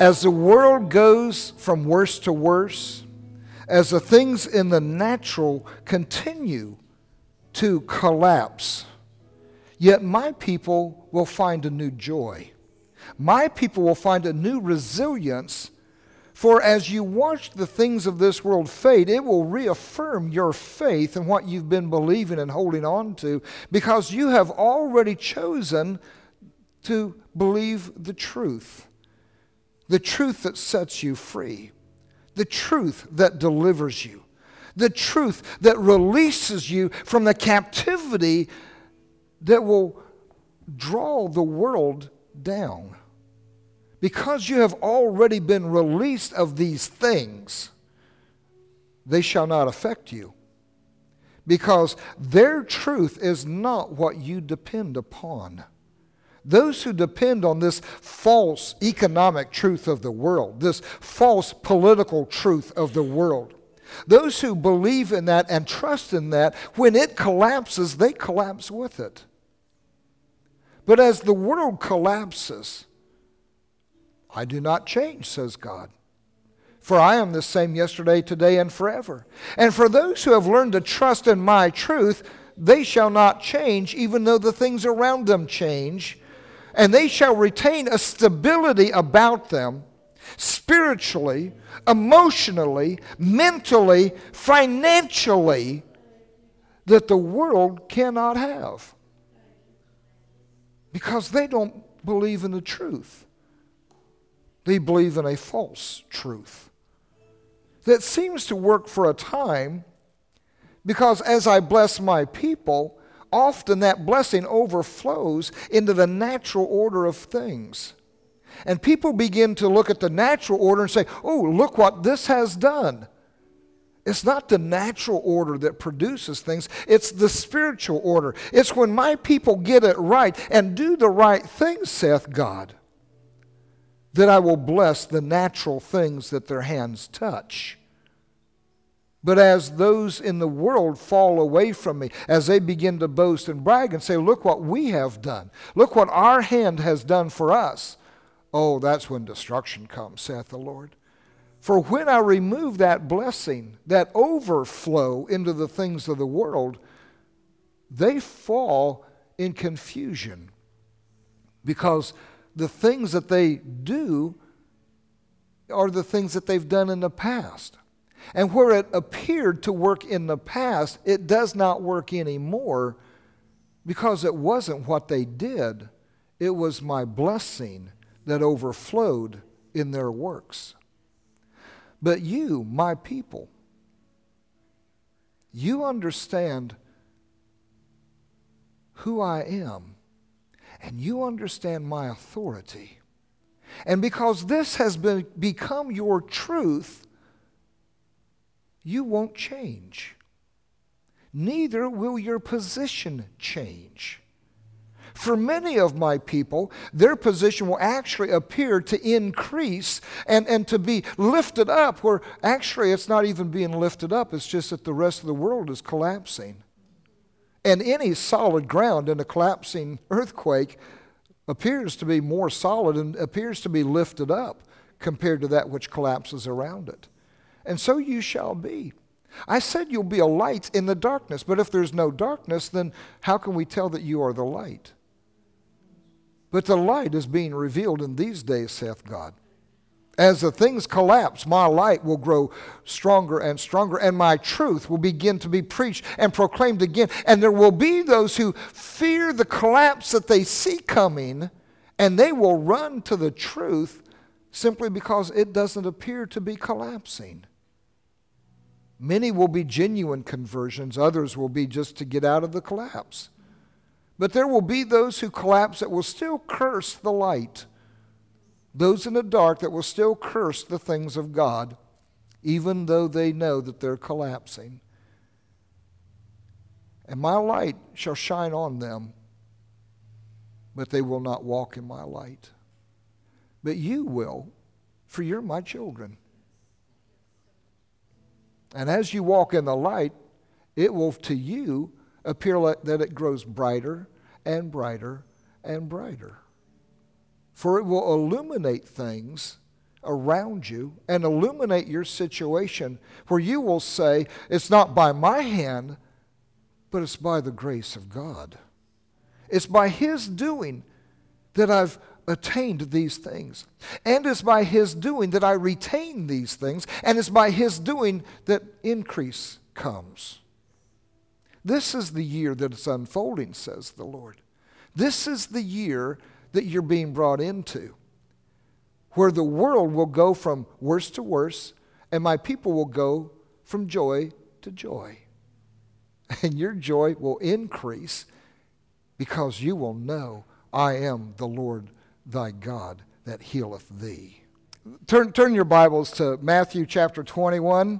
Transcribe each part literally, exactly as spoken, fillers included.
As the world goes from worse to worse, as the things in the natural continue to collapse, yet my people will find a new joy. My people will find a new resilience. For as you watch the things of this world fade, it will reaffirm your faith in what you've been believing and holding on to, because you have already chosen to believe the truth. The truth that sets you free. The truth that delivers you. The truth that releases you from the captivity that will draw the world down. Because you have already been released of these things, they shall not affect you. Because their truth is not what you depend upon. Those who depend on this false economic truth of the world, this false political truth of the world, those who believe in that and trust in that, when it collapses, they collapse with it. But as the world collapses, I do not change, says God. For I am the same yesterday, today, and forever. And for those who have learned to trust in my truth, they shall not change, even though the things around them change. And they shall retain a stability about them, spiritually, emotionally, mentally, financially, that the world cannot have. Because they don't believe in the truth. They believe in a false truth that seems to work for a time, because as I bless my people, often that blessing overflows into the natural order of things. And people begin to look at the natural order and say, oh, look what this has done. It's not the natural order that produces things. It's the spiritual order. It's when my people get it right and do the right things, saith God, that I will bless the natural things that their hands touch. But as those in the world fall away from me, as they begin to boast and brag and say, look what we have done. Look what our hand has done for us. Oh, that's when destruction comes, saith the Lord. For when I remove that blessing, that overflow into the things of the world, they fall in confusion. Because the things that they do are the things that they've done in the past. And where it appeared to work in the past, it does not work anymore, because it wasn't what they did. It was my blessing that overflowed in their works. But you, my people, you understand who I am, and you understand my authority. And because this has been, become your truth, you won't change. Neither will your position change. For many of my people, their position will actually appear to increase and, and to be lifted up, where actually it's not even being lifted up. It's just that the rest of the world is collapsing. And any solid ground in a collapsing earthquake appears to be more solid and appears to be lifted up compared to that which collapses around it. And so you shall be. I said you'll be a light in the darkness, but if there's no darkness, then how can we tell that you are the light? But the light is being revealed in these days, saith God. As the things collapse, my light will grow stronger and stronger, and my truth will begin to be preached and proclaimed again. And there will be those who fear the collapse that they see coming, and they will run to the truth simply because it doesn't appear to be collapsing. Many will be genuine conversions. Others will be just to get out of the collapse. But there will be those who collapse that will still curse the light. Those in the dark that will still curse the things of God, even though they know that they're collapsing. And my light shall shine on them, but they will not walk in my light. But you will, for you're my children. And as you walk in the light, it will to you appear like that it grows brighter and brighter and brighter. For it will illuminate things around you and illuminate your situation where you will say, it's not by my hand, but it's by the grace of God. It's by His doing that I've attained these things. And it's by His doing that I retain these things. And it's by His doing that increase comes. This is the year that it's unfolding, says the Lord. This is the year that you're being brought into, where the world will go from worse to worse, and my people will go from joy to joy. And your joy will increase because you will know I am the Lord thy God that healeth thee. Turn, turn your Bibles to Matthew chapter twenty-one.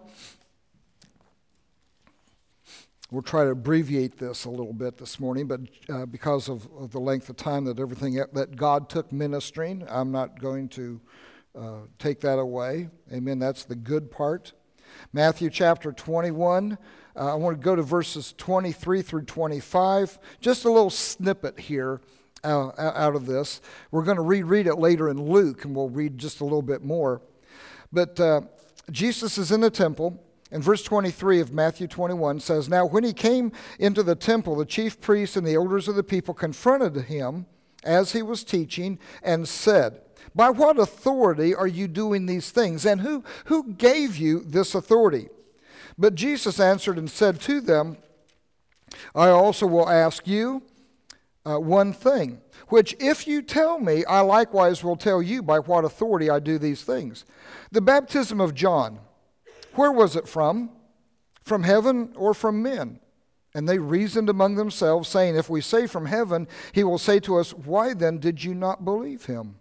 We'll try to abbreviate this a little bit this morning, but uh, because of, of the length of time that everything that God took ministering, I'm not going to uh, take that away. Amen. That's the good part. Matthew chapter twenty-one. Uh, I want to go to verses twenty-three through twenty-five. Just a little snippet here uh, out of this. We're going to reread it later in Luke, and we'll read just a little bit more. But uh, Jesus is in the temple. And verse twenty-three of Matthew twenty-one says, Now when he came into the temple, the chief priests and the elders of the people confronted him as he was teaching and said, By what authority are you doing these things? And who, who gave you this authority? But Jesus answered and said to them, I also will ask you uh, one thing, which if you tell me, I likewise will tell you by what authority I do these things. The baptism of John, where was it from? From heaven or from men? And they reasoned among themselves, saying, If we say from heaven, he will say to us, Why then did you not believe him?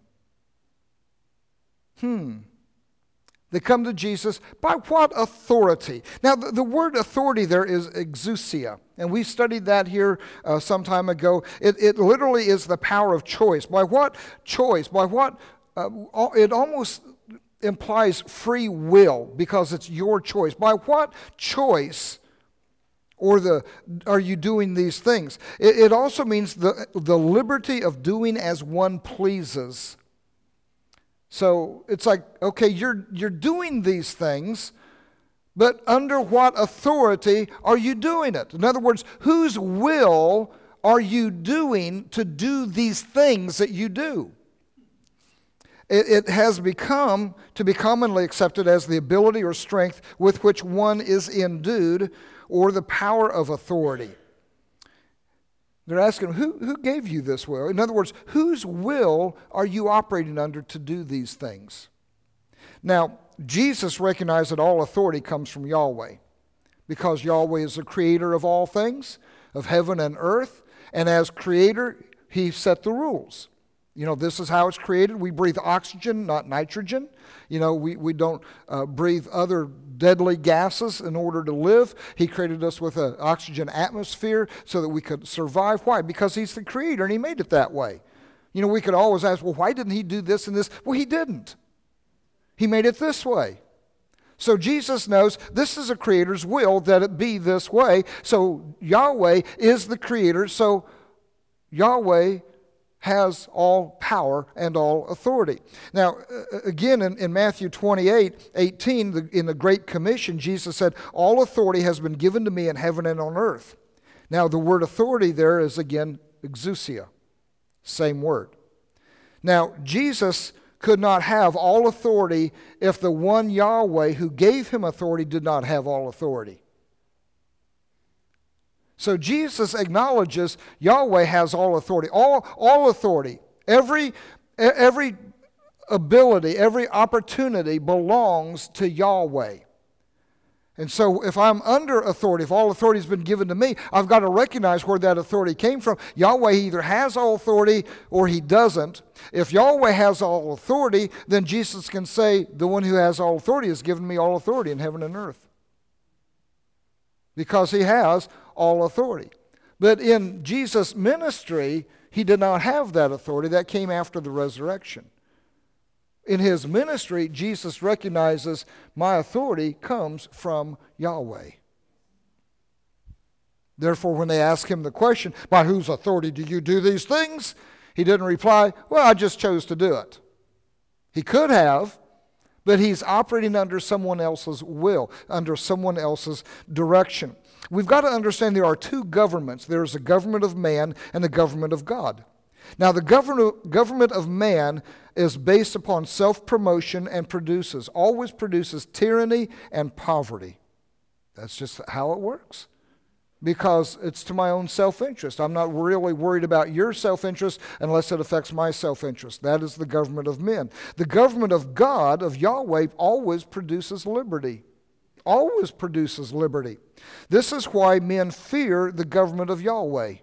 Hmm. They come to Jesus, by what authority? Now, the, the word authority there is exousia, and we studied that here uh, some time ago. It, it literally is the power of choice. By what choice? By what? Uh, it almost implies free will because it's your choice. By what choice or the are you doing these things? It, it also means the, the liberty of doing as one pleases. So it's like, okay, you're you're doing these things, but under what authority are you doing it? In other words, whose will are you doing to do these things that you do? It has become to be commonly accepted as the ability or strength with which one is endued, or the power of authority. They're asking, who, who gave you this will? In other words, whose will are you operating under to do these things? Now, Jesus recognized that all authority comes from Yahweh, because Yahweh is the creator of all things, of heaven and earth, and as creator, he set the rules. You know, this is how it's created. We breathe oxygen, not nitrogen. You know, we, we don't uh, breathe other deadly gases in order to live. He created us with an oxygen atmosphere so that we could survive. Why? Because he's the creator and he made it that way. You know, we could always ask, well, why didn't he do this and this? Well, he didn't. He made it this way. So Jesus knows this is a creator's will that it be this way. So Yahweh is the creator. So Yahweh has all power and all authority. Now, again, in, in Matthew twenty-eight, eighteen, the, in the Great Commission, Jesus said, all authority has been given to me in heaven and on earth. Now, the word authority there is, again, exousia. Same word. Now, Jesus could not have all authority if the one Yahweh who gave him authority did not have all authority. So Jesus acknowledges Yahweh has all authority. All, all authority. Every, every ability, every opportunity belongs to Yahweh. And so if I'm under authority, if all authority has been given to me, I've got to recognize where that authority came from. Yahweh either has all authority or he doesn't. If Yahweh has all authority, then Jesus can say, the one who has all authority has given me all authority in heaven and earth. Because he has all authority. But in Jesus' ministry, he did not have that authority. That came after the resurrection. In his ministry, Jesus recognizes my authority comes from Yahweh. Therefore, when they ask him the question, by whose authority do you do these things? He didn't reply, well, I just chose to do it. He could have, but he's operating under someone else's will, under someone else's direction. We've got to understand there are two governments. There's the government of man and the government of God. Now, the government government of man is based upon self-promotion and produces, always produces tyranny and poverty. That's just how it works. Because it's to my own self-interest. I'm not really worried about your self-interest unless it affects my self-interest. That is the government of men. The government of God, of Yahweh, always produces liberty. Always produces liberty. This is why men fear the government of Yahweh.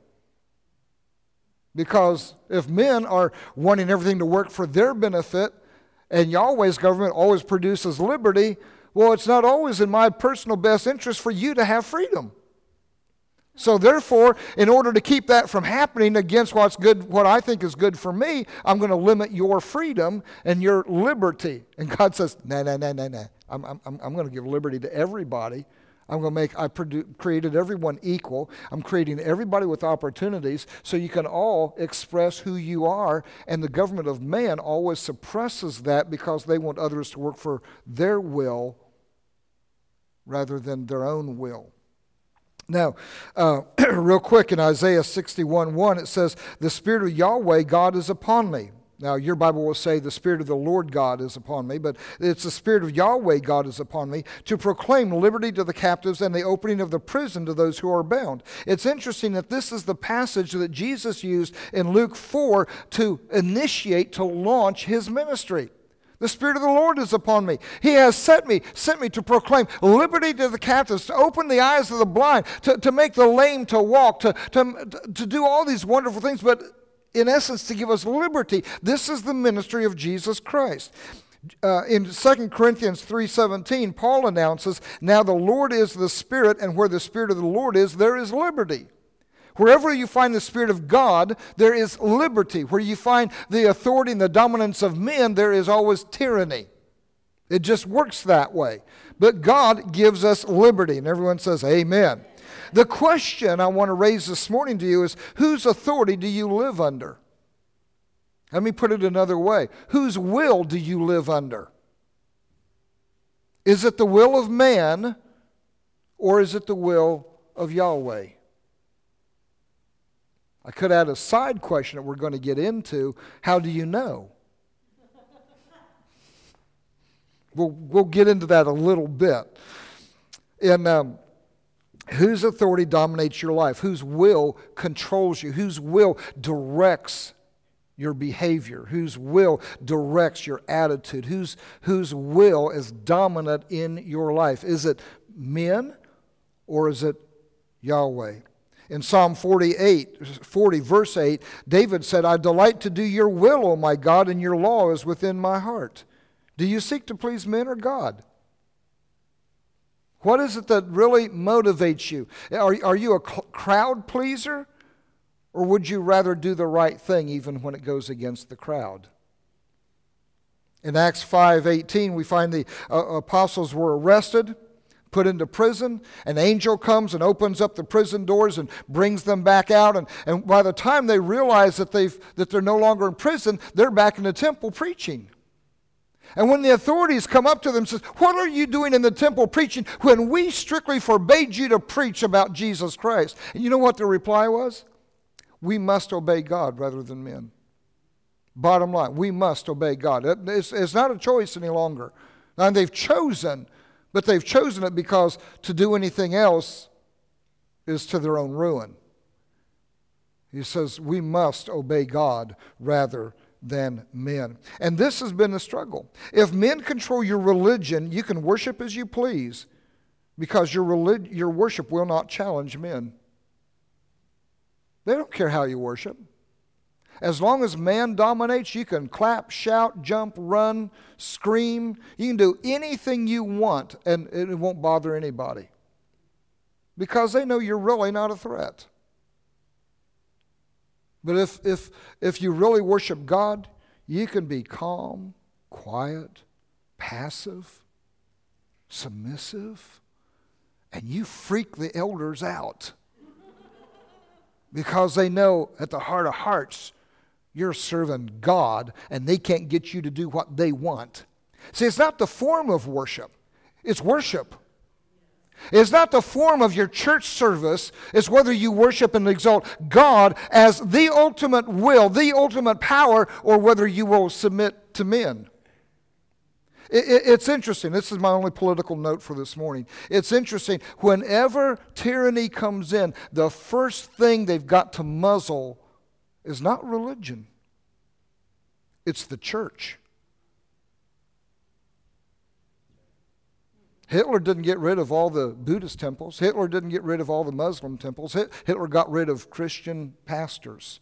Because if men are wanting everything to work for their benefit, and Yahweh's government always produces liberty, well, it's not always in my personal best interest for you to have freedom. So therefore, in order to keep that from happening against what's good, what I think is good for me, I'm going to limit your freedom and your liberty. And God says, no, no, no, no, no. I'm, I'm, I'm going to give liberty to everybody. I'm going to make, I produ- created everyone equal. I'm creating everybody with opportunities so you can all express who you are. And the government of man always suppresses that because they want others to work for their will rather than their own will. Now, uh, real quick, in Isaiah sixty-one one, it says, the Spirit of Yahweh God is upon me. Now, your Bible will say the Spirit of the Lord God is upon me, but it's the Spirit of Yahweh God is upon me to proclaim liberty to the captives and the opening of the prison to those who are bound. It's interesting that this is the passage that Jesus used in Luke four to initiate, to launch his ministry. The Spirit of the Lord is upon me. He has sent me, sent me to proclaim liberty to the captives, to open the eyes of the blind, to, to make the lame to walk, to, to, to do all these wonderful things, but in essence to give us liberty. This is the ministry of Jesus Christ. Uh, in Second Corinthians three seventeen, Paul announces, now the Lord is the Spirit, and where the Spirit of the Lord is, there is liberty. Wherever you find the Spirit of God, there is liberty. Where you find the authority and the dominance of men, there is always tyranny. It just works that way. But God gives us liberty. And everyone says, amen. The question I want to raise this morning to you is, whose authority do you live under? Let me put it another way. Whose will do you live under? Is it the will of man, or is it the will of Yahweh? I could add a side question that we're going to get into. How do you know? We'll, we'll get into that a little bit. And um, whose authority dominates your life? Whose will controls you? Whose will directs your behavior? Whose will directs your attitude? Whose, whose will is dominant in your life? Is it men or is it Yahweh? In Psalm forty-eight, forty, verse eight, David said, I delight to do your will, O my God, and your law is within my heart. Do you seek to please men or God? What is it that really motivates you? Are, are you a crowd pleaser? Or would you rather do the right thing even when it goes against the crowd? In Acts five eighteen, we find the uh, apostles were arrested, put into prison. An angel comes and opens up the prison doors and brings them back out. And, and by the time they realize that, they've, that they're no longer in prison, they're back in the temple preaching. And when the authorities come up to them and says, what are you doing in the temple preaching when we strictly forbade you to preach about Jesus Christ? And you know what the reply was? We must obey God rather than men. Bottom line, we must obey God. It's, it's not a choice any longer. Now, they've chosen, but they've chosen it because to do anything else is to their own ruin. He says we must obey God rather than men. And this has been the struggle. If men control your religion, you can worship as you please because your, relig- your worship will not challenge men. They don't care how you worship. As long as man dominates, you can clap, shout, jump, run, scream. You can do anything you want, and it won't bother anybody. Because they know you're really not a threat. But if, if, if you really worship God, you can be calm, quiet, passive, submissive, and you freak the elders out. Because they know at the heart of hearts, you're serving God, and they can't get you to do what they want. See, it's not the form of worship. It's worship. It's not the form of your church service. It's whether you worship and exalt God as the ultimate will, the ultimate power, or whether you will submit to men. It, it, it's interesting. This is my only political note for this morning. It's interesting. Whenever tyranny comes in, the first thing they've got to muzzle is not religion. It's the church. Hitler didn't get rid of all the Buddhist temples. Hitler didn't get rid of all the Muslim temples. Hitler got rid of Christian pastors.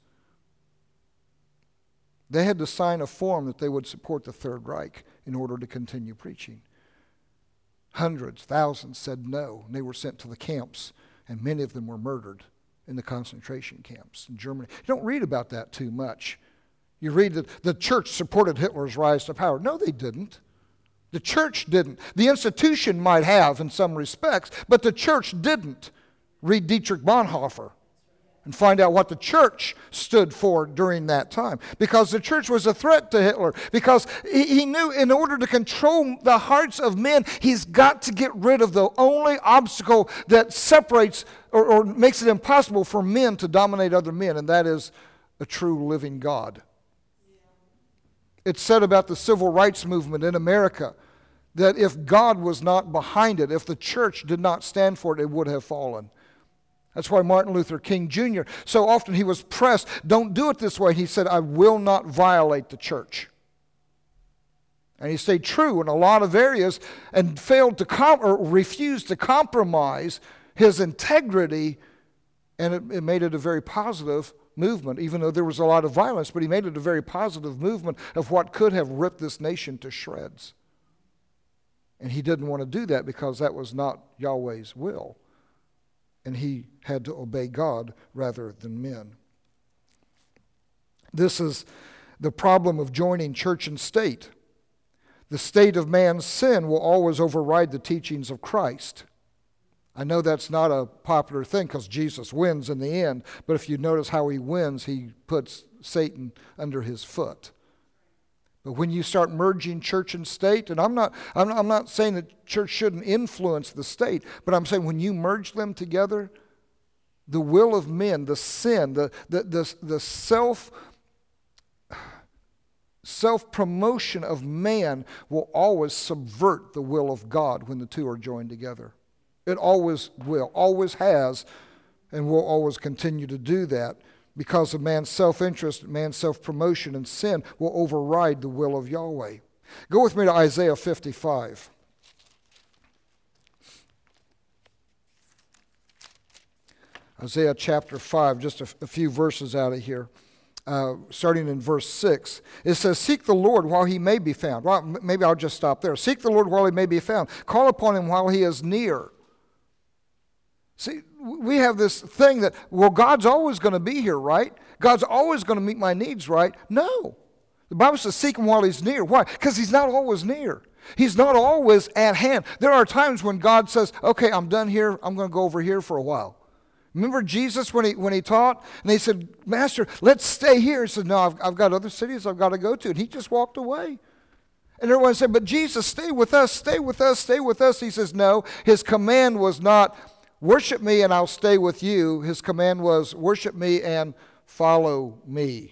They had to sign a form that they would support the Third Reich in order to continue preaching. Hundreds, thousands said no, and they were sent to the camps, and many of them were murdered in the concentration camps in Germany. You don't read about that too much. You read that the church supported Hitler's rise to power. No, they didn't. The church didn't. The institution might have in some respects, but the church didn't. Read Dietrich Bonhoeffer and find out what the church stood for during that time. Because the church was a threat to Hitler. Because he, he knew in order to control the hearts of men, he's got to get rid of the only obstacle that separates or, or makes it impossible for men to dominate other men, and that is a true living God. It's said about the civil rights movement in America that if God was not behind it, if the church did not stand for it, it would have fallen. That's why Martin Luther King Junior, so often he was pressed, don't do it this way. He said, I will not violate the church. And he stayed true in a lot of areas and failed to com- or refused to compromise his integrity, and it, it made it a very positive movement, even though there was a lot of violence, but he made it a very positive movement of what could have ripped this nation to shreds. And he didn't want to do that because that was not Yahweh's will. And he had to obey God rather than men. This is the problem of joining church and state. The state of man's sin will always override the teachings of Christ. I know that's not a popular thing because Jesus wins in the end, but if you notice how he wins, he puts Satan under his foot. But when you start merging church and state, and I'm not, I'm not, I'm not saying that church shouldn't influence the state, but I'm saying when you merge them together, the will of men, the sin, the, the, the, the self, self-promotion of man will always subvert the will of God when the two are joined together. It always will, always has, and will always continue to do that because of man's self-interest, man's self-promotion, and sin will override the will of Yahweh. Go with me to Isaiah fifty-five. Isaiah chapter five, just a, f- a few verses out of here. Uh, starting in verse six, it says, seek the Lord while he may be found. Well, m- maybe I'll just stop there. Seek the Lord while he may be found. Call upon him while he is near. See, we have this thing that, well, God's always going to be here, right? God's always going to meet my needs, right? No. The Bible says seek him while he's near. Why? Because he's not always near. He's not always at hand. There are times when God says, okay, I'm done here. I'm going to go over here for a while. Remember Jesus when he when he taught? And they said, Master, let's stay here. He said, no, I've, I've got other cities I've got to go to. And he just walked away. And everyone said, but Jesus, stay with us, stay with us, stay with us. He says, no. His command was not, worship me and I'll stay with you. His command was, worship me and follow me.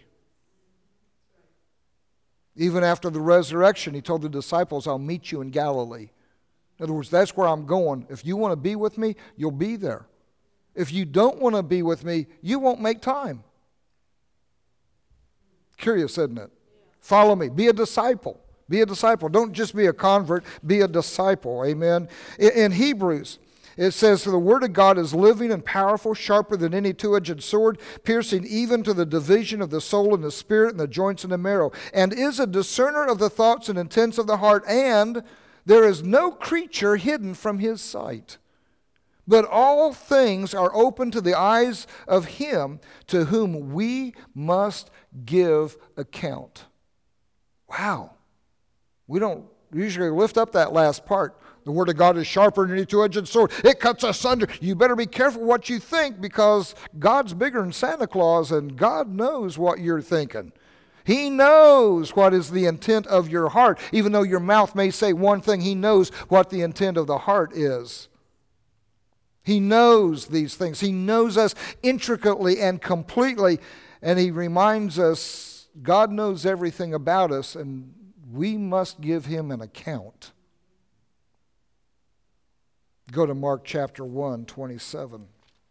Even after the resurrection, he told the disciples, I'll meet you in Galilee. In other words, that's where I'm going. If you want to be with me, you'll be there. If you don't want to be with me, you won't make time. Curious, isn't it? Follow me. Be a disciple. Be a disciple. Don't just be a convert. Be a disciple. Amen. In, in Hebrews, it says, the word of God is living and powerful, sharper than any two-edged sword, piercing even to the division of the soul and the spirit and the joints and the marrow, and is a discerner of the thoughts and intents of the heart, and there is no creature hidden from his sight. But all things are open to the eyes of him to whom we must give account. Wow. We don't usually lift up that last part. The word of God is sharper than any two-edged sword. It cuts asunder. You better be careful what you think because God's bigger than Santa Claus and God knows what you're thinking. He knows what is the intent of your heart. Even though your mouth may say one thing, He knows what the intent of the heart is. He knows these things. He knows us intricately and completely. And He reminds us, God knows everything about us, and we must give Him an account. Go to Mark chapter one, twenty-seven.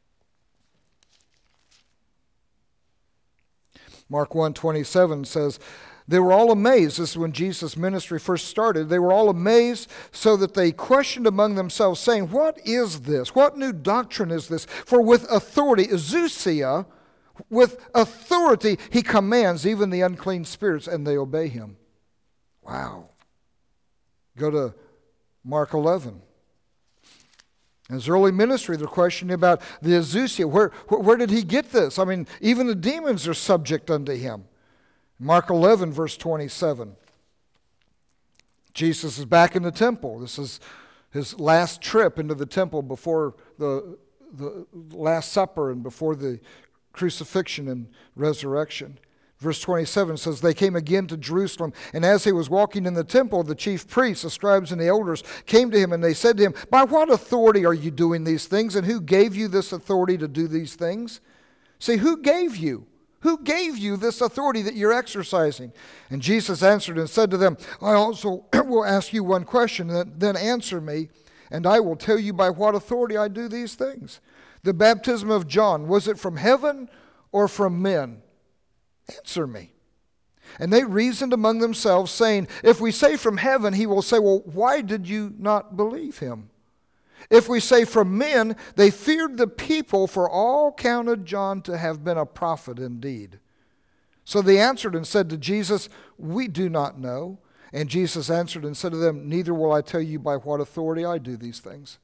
Mark one twenty-seven says, they were all amazed. This is when Jesus' ministry first started. They were all amazed so that they questioned among themselves, saying, what is this? What new doctrine is this? For with authority, exousia, with authority, He commands even the unclean spirits, and they obey Him. Wow. Go to Mark eleven. In His early ministry, they're questioning about the exousia. Where, where, where did He get this? I mean, even the demons are subject unto Him. Mark eleven, verse twenty-seven. Jesus is back in the temple. This is His last trip into the temple before the, the Last Supper and before the crucifixion and resurrection. Verse twenty-seven says, they came again to Jerusalem, and as He was walking in the temple, the chief priests, the scribes, and the elders came to Him, and they said to Him, by what authority are you doing these things, and who gave you this authority to do these things? See, who gave you? Who gave you this authority that you're exercising? And Jesus answered and said to them, I also will ask you one question, and then answer me, and I will tell you by what authority I do these things. The baptism of John, was it from heaven or from men? Answer me. And they reasoned among themselves, saying, if we say from heaven, He will say, well, why did you not believe Him? If we say from men, they feared the people, for all counted John to have been a prophet indeed. So they answered and said to Jesus, we do not know. And Jesus answered and said to them, neither will I tell you by what authority I do these things.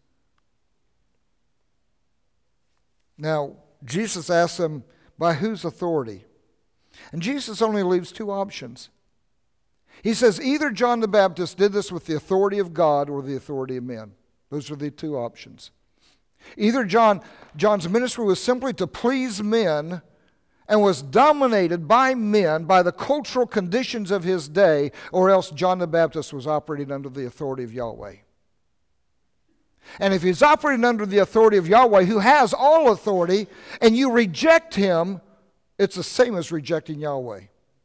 Now, Jesus asked them, by whose authority? And Jesus only leaves two options. He says either John the Baptist did this with the authority of God or the authority of men. Those are the two options. Either John, John's ministry was simply to please men and was dominated by men, by the cultural conditions of his day, or else John the Baptist was operating under the authority of Yahweh. And if he's operating under the authority of Yahweh, who has all authority, and you reject Him, it's the same as rejecting Yahweh.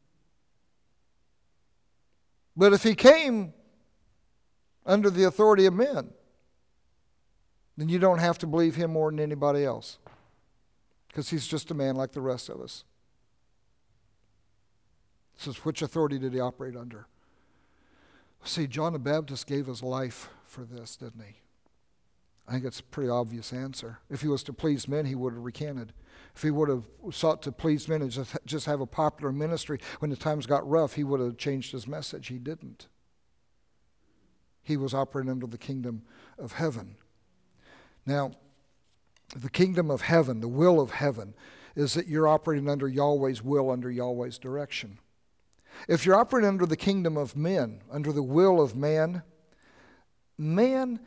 But if He came under the authority of men, then you don't have to believe Him more than anybody else, because He's just a man like the rest of us. So which authority did He operate under? See, John the Baptist gave his life for this, didn't he? I think it's a pretty obvious answer. If he was to please men, he would have recanted. If he would have sought to please men and just, just have a popular ministry when the times got rough, he would have changed his message. He didn't. He was operating under the kingdom of heaven. Now, the kingdom of heaven, the will of heaven, is that you're operating under Yahweh's will, under Yahweh's direction. If you're operating under the kingdom of men, under the will of man, man,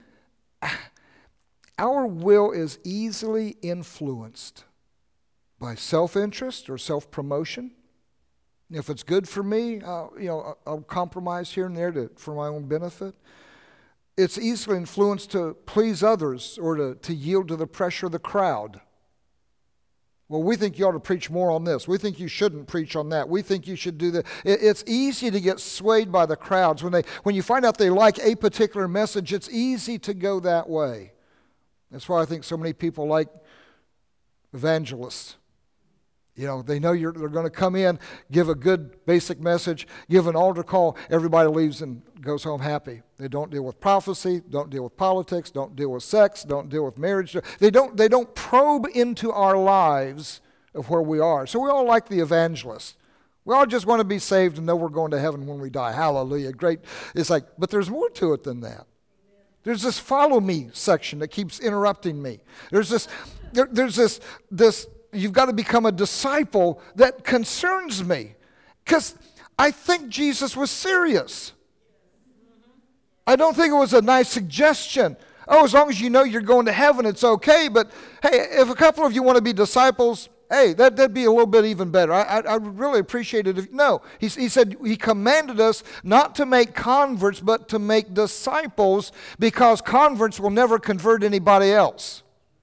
our will is easily influenced by self-interest or self-promotion. If it's good for me, uh, you know, I'll compromise here and there to, for my own benefit. It's easily influenced to please others or to, to yield to the pressure of the crowd. Well, we think you ought to preach more on this. We think you shouldn't preach on that. We think you should do that. It, it's easy to get swayed by the crowds. When they, when you find out they like a particular message, it's easy to go that way. That's why I think so many people like evangelists. You know, they know you're, they're going to come in, give a good basic message, give an altar call, everybody leaves and goes home happy. They don't deal with prophecy, don't deal with politics, don't deal with sex, don't deal with marriage. They don't, they don't probe into our lives of where we are. So we all like the evangelist. We all just want to be saved and know we're going to heaven when we die. Hallelujah. Great. It's like, but there's more to it than that. There's this follow me section that keeps interrupting me. There's this, there, there's this, this, you've got to become a disciple that concerns me. Because I think Jesus was serious. I don't think it was a nice suggestion. Oh, as long as you know you're going to heaven, it's okay. But hey, if a couple of you want to be disciples, hey, that, that'd be a little bit even better. I, I, I would really appreciate it if, no. He, he said he commanded us not to make converts, but to make disciples, because converts will never convert anybody else.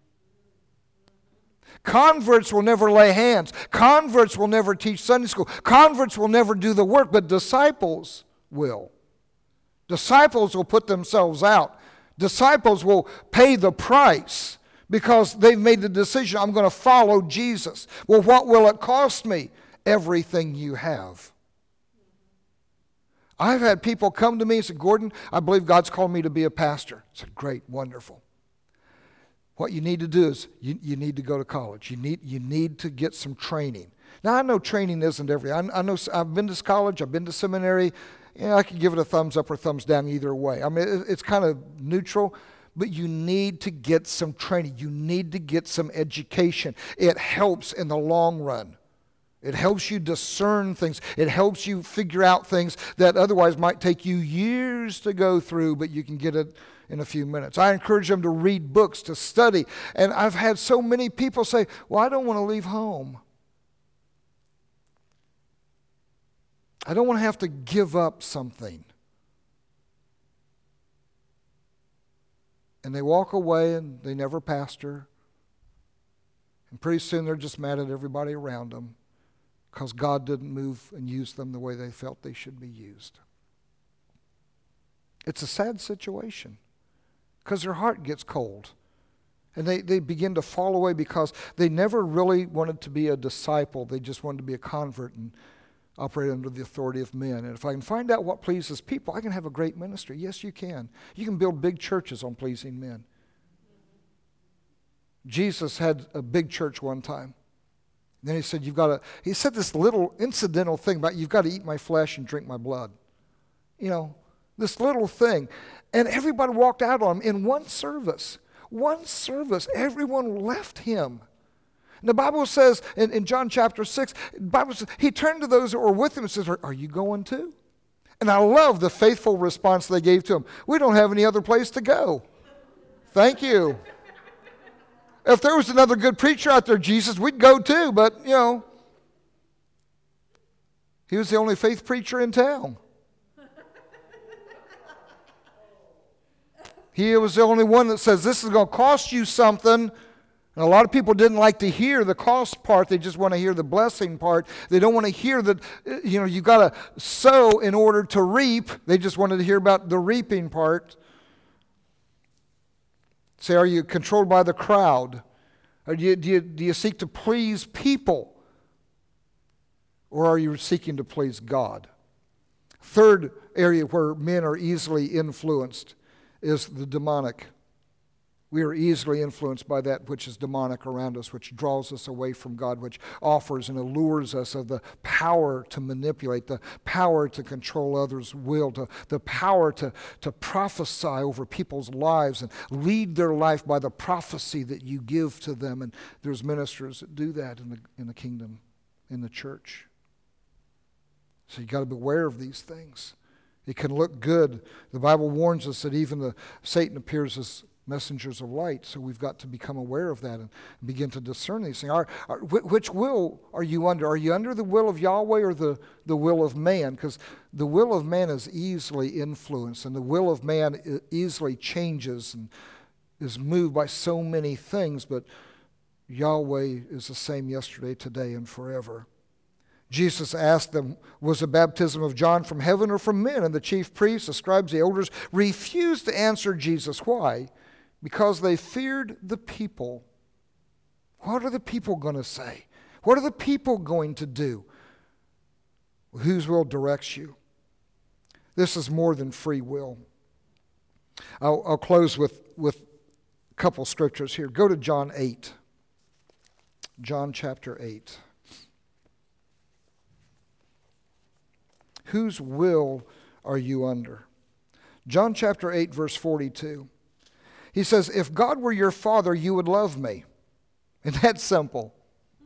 Converts will never lay hands. Converts will never teach Sunday school. Converts will never do the work, but disciples will. Disciples will put themselves out. Disciples will pay the price because they've made the decision, I'm going to follow Jesus. Well, what will it cost me? Everything you have. I've had people come to me and say, Gordon, I believe God's called me to be a pastor. I said, great, wonderful. What you need to do is you, you need to go to college. You need, you need to get some training. Now, I know training isn't everything. I, I know I've been to college. I've been to seminary. You know, I can give it a thumbs up or thumbs down either way. I mean, it, it's kind of neutral, but you need to get some training. You need to get some education. It helps in the long run. It helps you discern things. It helps you figure out things that otherwise might take you years to go through, but you can get it in a few minutes. I encourage them to read books, to study. And I've had so many people say, well, I don't want to leave home. I don't want to have to give up something. And they walk away and they never pastor. And pretty soon they're just mad at everybody around them because God didn't move and use them the way they felt they should be used. It's a sad situation because their heart gets cold. And they, they begin to fall away because they never really wanted to be a disciple. They just wanted to be a convert and operate under the authority of men. And if I can find out what pleases people, I can have a great ministry. Yes, you can. You can build big churches on pleasing men. Jesus had a big church one time. And then he said, you've got to, he said this little incidental thing about you've got to eat my flesh and drink my blood. You know, this little thing. And everybody walked out on him in one service. One service. Everyone left him. And the Bible says in, in John chapter six, the Bible says, he turned to those that were with him and says, are, are you going too? And I love the faithful response they gave to him. We don't have any other place to go. Thank you. If there was another good preacher out there, Jesus, we'd go too. But, you know, he was the only faith preacher in town. He was the only one that says this is going to cost you something. And a lot of people didn't like to hear the cost part. They just want to hear the blessing part. They don't want to hear that, you know, you've got to sow in order to reap. They just wanted to hear about the reaping part. Say, are you controlled by the crowd? Or do you, do you, do you seek to please people? Or are you seeking to please God? Third area where men are easily influenced is the demonic. We are easily influenced by that which is demonic around us, which draws us away from God, which offers and allures us of the power to manipulate, the power to control others' will, to, the power to, to prophesy over people's lives and lead their life by the prophecy that you give to them. And there's ministers that do that in the, in the kingdom, in the church. So you got to be aware of these things. It can look good. The Bible warns us that even the Satan appears as messengers of light, so we've got to become aware of that and begin to discern these things. Are, are, which will are you under? Are you under the will of Yahweh or the, the will of man? Because the will of man is easily influenced, and the will of man easily changes and is moved by so many things, but Yahweh is the same yesterday, today, and forever. Jesus asked them, was the baptism of John from heaven or from men? And the chief priests, the scribes, the elders refused to answer Jesus. Why? Because they feared the people. What are the people going to say? What are the people going to do? Whose will directs you? This is more than free will. I'll, I'll close with, with a couple scriptures here. Go to John eight. John chapter eight. Whose will are you under? John chapter eight, verse forty-two. He says, if God were your father, you would love me. And that's simple.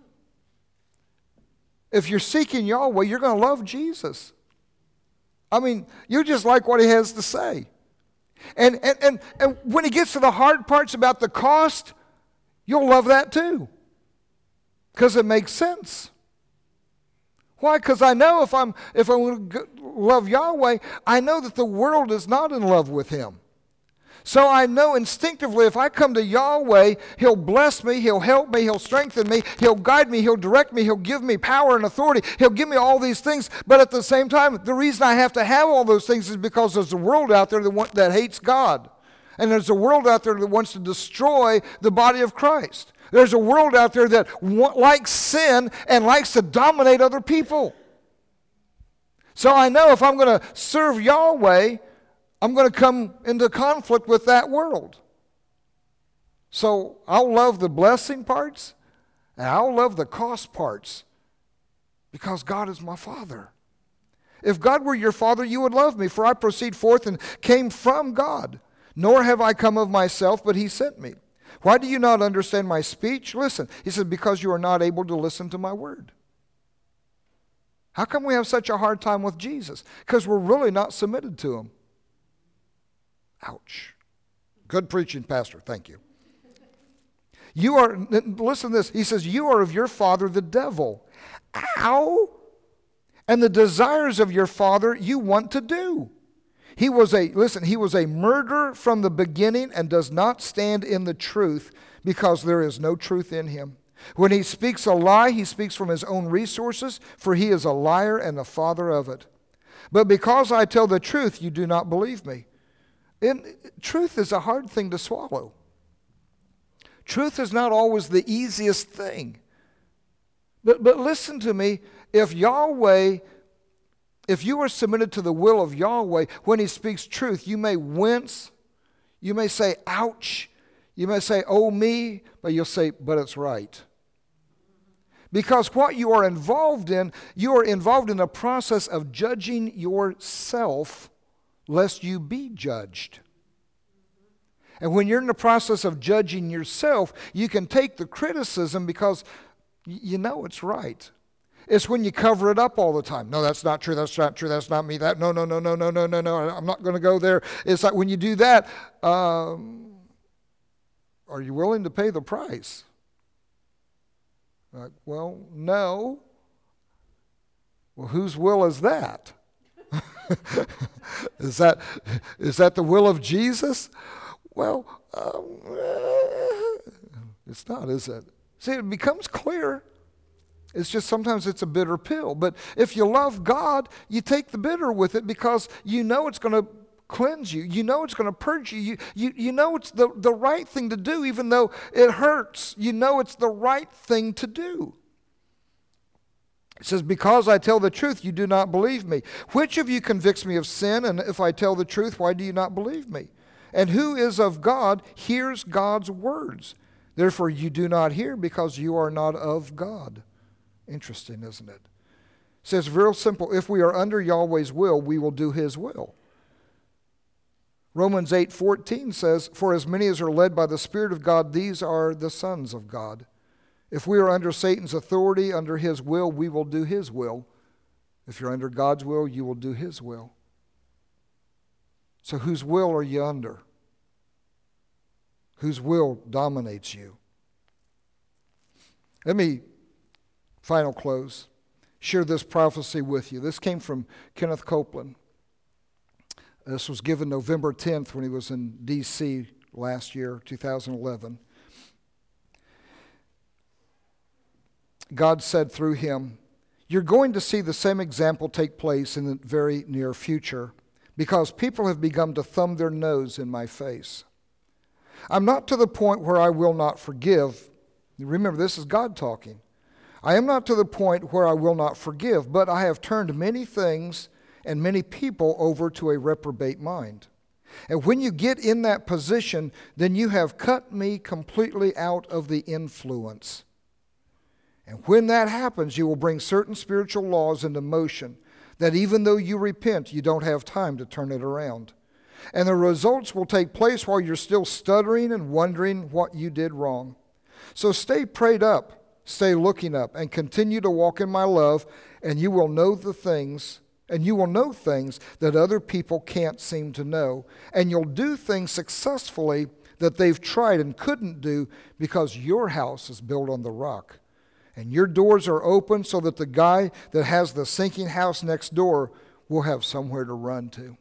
If you're seeking Yahweh, you're going to love Jesus. I mean, you just like what he has to say. And, and, and, and when he gets to the hard parts about the cost, you'll love that too. Because it makes sense. Why? Because I know if I'm if I want to love Yahweh, I know that the world is not in love with him. So I know instinctively if I come to Yahweh, he'll bless me, he'll help me, he'll strengthen me, he'll guide me, he'll direct me, he'll give me power and authority, he'll give me all these things. But at the same time, the reason I have to have all those things is because there's a world out there that, want, that hates God. And there's a world out there that wants to destroy the body of Christ. There's a world out there that want, likes sin and likes to dominate other people. So I know if I'm going to serve Yahweh, I'm going to come into conflict with that world. So I'll love the blessing parts, and I'll love the cost parts, because God is my Father. If God were your Father, you would love me, for I proceed forth and came from God. Nor have I come of myself, but he sent me. Why do you not understand my speech? Listen, he said, because you are not able to listen to my word. How come we have such a hard time with Jesus? Because we're really not submitted to him. Ouch. Good preaching, Pastor. Thank you. You are, listen to this. He says, you are of your father, the devil. Ow. And the desires of your father you want to do. He was a, listen, he was a murderer from the beginning and does not stand in the truth because there is no truth in him. When he speaks a lie, he speaks from his own resources, for he is a liar and the father of it. But because I tell the truth, you do not believe me. And truth is a hard thing to swallow. Truth is not always the easiest thing. But, but listen to me, if Yahweh... If you are submitted to the will of Yahweh, when he speaks truth, you may wince, you may say, ouch, you may say, oh me, but you'll say, but it's right. Because what you are involved in, you are involved in a process of judging yourself, lest you be judged. And when you're in the process of judging yourself, you can take the criticism because you know it's right. It's when you cover it up all the time. No, that's not true. That's not true. That's not me. That no, no, no, no, no, no, no, no. I'm not going to go there. It's like when you do that, um, are you willing to pay the price? Like, well, no. Well, whose will is that? is that is that the will of Jesus? Well, um, it's not, is it? See, it becomes clear. It's just sometimes it's a bitter pill. But if you love God, you take the bitter with it because you know it's going to cleanse you. You know it's going to purge you. You, you. you know it's the, the right thing to do even though it hurts. You know it's the right thing to do. It says, because I tell the truth, you do not believe me. Which of you convicts me of sin? And if I tell the truth, why do you not believe me? And who is of God hears God's words. Therefore you do not hear because you are not of God. Interesting, isn't it? It says real simple, if we are under Yahweh's will, we will do his will. Romans eight fourteen says, for as many as are led by the Spirit of God, these are the sons of God. If we are under Satan's authority, under his will, we will do his will. If you're under God's will, you will do his will. So whose will are you under? Whose will dominates you? Let me Final close. Share this prophecy with you. This came from Kenneth Copeland. This was given November tenth when he was in D C last year, two thousand eleven. God said through him, you're going to see the same example take place in the very near future because people have begun to thumb their nose in my face. I'm not to the point where I will not forgive. Remember, this is God talking. I am not to the point where I will not forgive, but I have turned many things and many people over to a reprobate mind. And when you get in that position, then you have cut me completely out of the influence. And when that happens, you will bring certain spiritual laws into motion that even though you repent, you don't have time to turn it around. And the results will take place while you're still stuttering and wondering what you did wrong. So stay prayed up. Stay looking up and continue to walk in my love, and you will know the things, and you will know things that other people can't seem to know. And you'll do things successfully that they've tried and couldn't do because your house is built on the rock. And your doors are open so that the guy that has the sinking house next door will have somewhere to run to.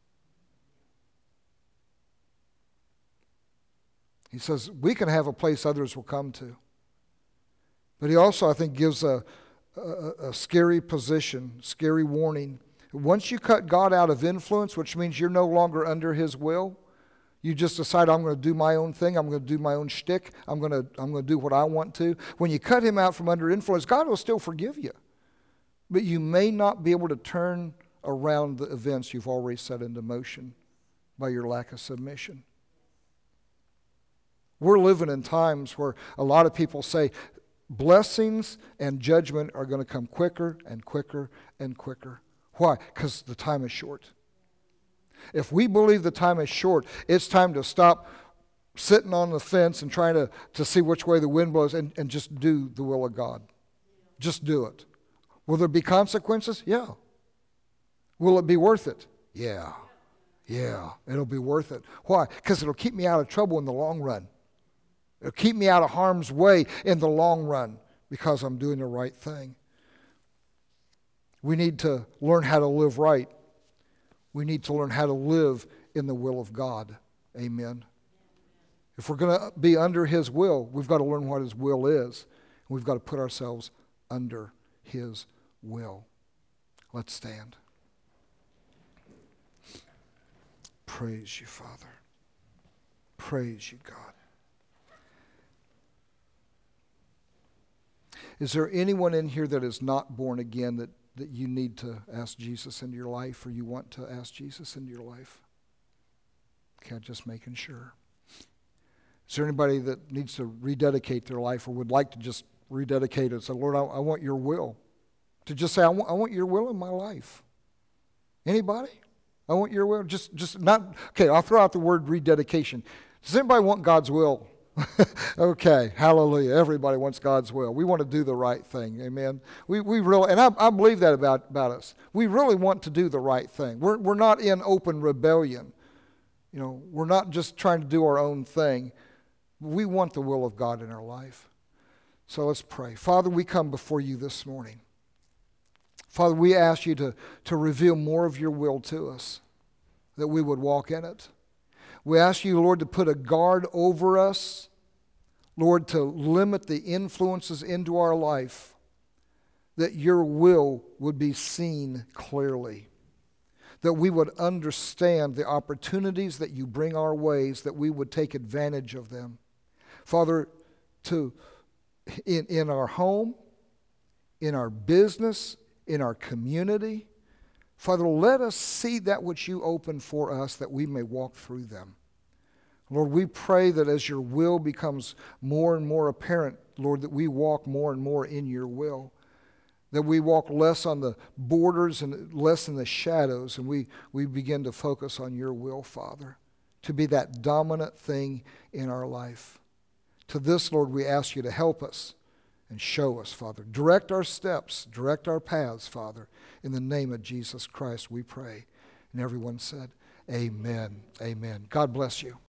He says, we can have a place others will come to. But he also, I think, gives a, a, a scary position, scary warning. Once you cut God out of influence, which means you're no longer under his will, you just decide, I'm going to do my own thing, I'm going to do my own shtick, I'm going to, I'm going to do what I want to. When you cut him out from under influence, God will still forgive you. But you may not be able to turn around the events you've already set into motion by your lack of submission. We're living in times where a lot of people say blessings and judgment are going to come quicker and quicker and quicker. Why? Because the time is short. If we believe the time is short, it's time to stop sitting on the fence and trying to, to see which way the wind blows and, and just do the will of God. Just do it. Will there be consequences? Yeah. Will it be worth it? Yeah. Yeah, it'll be worth it. Why? Because it'll keep me out of trouble in the long run. It'll keep me out of harm's way in the long run because I'm doing the right thing. We need to learn how to live right. We need to learn how to live in the will of God. Amen. If we're going to be under his will, we've got to learn what his will is. We've got to put ourselves under his will. Let's stand. Praise you, Father. Praise you, God. Is there anyone in here that is not born again that, that you need to ask Jesus into your life, or you want to ask Jesus into your life? Okay, just making sure. Is there anybody that needs to rededicate their life or would like to just rededicate it? Say, Lord, I, I want your will. To just say, I want, I want your will in my life. Anybody? I want your will. Just, just not, okay, I'll throw out the word rededication. Does anybody want God's will? Okay, hallelujah. Everybody wants God's will. We want to do the right thing, amen. We we really, and I, I believe that about, about us. We really want to do the right thing. We're we're not in open rebellion. You know, we're not just trying to do our own thing. We want the will of God in our life. So let's pray. Father, we come before you this morning. Father, we ask you to, to reveal more of your will to us, that we would walk in it. We ask you, Lord, to put a guard over us, Lord, to limit the influences into our life, that your will would be seen clearly, that we would understand the opportunities that you bring our ways, that we would take advantage of them. Father, to in, in our home, in our business, in our community, Father, let us see that which you open for us, that we may walk through them. Lord, we pray that as your will becomes more and more apparent, Lord, that we walk more and more in your will, that we walk less on the borders and less in the shadows, and we, we begin to focus on your will, Father, to be that dominant thing in our life. To this, Lord, we ask you to help us and show us, Father. Direct our steps, direct our paths, Father. In the name of Jesus Christ, we pray. And everyone said, amen, amen. God bless you.